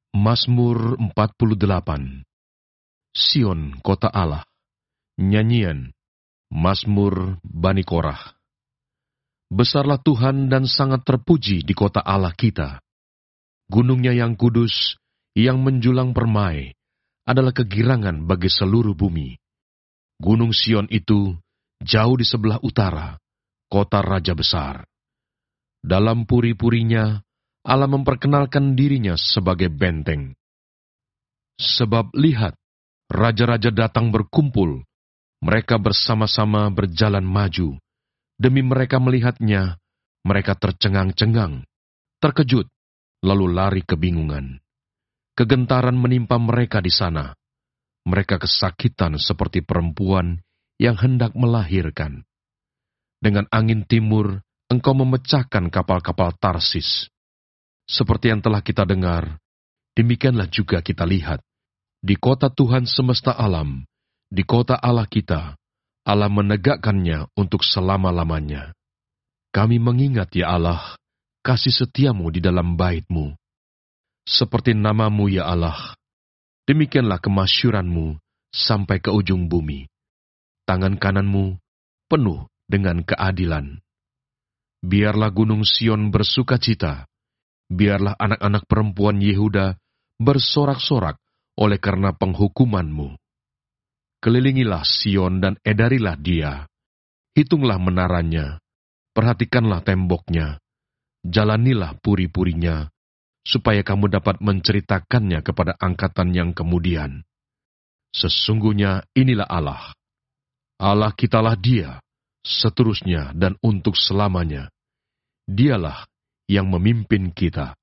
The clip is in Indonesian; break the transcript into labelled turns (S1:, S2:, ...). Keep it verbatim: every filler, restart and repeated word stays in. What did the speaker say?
S1: Mazmur empat puluh delapan. Sion, kota Allah. Nyanyian, Mazmur Bani Korah. Besarlah Tuhan dan sangat terpuji di kota Allah kita. Gunungnya yang kudus, yang menjulang permai, adalah kegirangan bagi seluruh bumi. Gunung Sion itu jauh di sebelah utara, kota Raja besar. Dalam puri-purinya, Allah memperkenalkan dirinya sebagai benteng. Sebab lihat, raja-raja datang berkumpul, mereka bersama-sama berjalan maju. Demi mereka melihatnya, mereka tercengang-cengang, terkejut, lalu lari kebingungan. Kegentaran menimpa mereka di sana. Mereka kesakitan seperti perempuan yang hendak melahirkan. Dengan angin timur, engkau memecahkan kapal-kapal Tarsis. Seperti yang telah kita dengar, demikianlah juga kita lihat. Di kota Tuhan semesta alam, di kota Allah kita, Allah menegakkannya untuk selama-lamanya. Kami mengingat, ya Allah, kasih setiamu di dalam bait-Mu. Seperti nama-Mu, ya Allah, demikianlah kemasyuran-Mu sampai ke ujung bumi. Tangan kanan-Mu penuh dengan keadilan. Biarlah gunung Sion bersukacita, biarlah anak-anak perempuan Yehuda bersorak-sorak oleh karena penghukuman-Mu. Kelilingilah Sion dan edarilah dia. Hitunglah menaranya, perhatikanlah temboknya, jalanilah puri-purinya, supaya kamu dapat menceritakannya kepada angkatan yang kemudian. Sesungguhnya inilah Allah. Allah kitalah dia, seterusnya dan untuk selamanya. Dialah yang memimpin kita.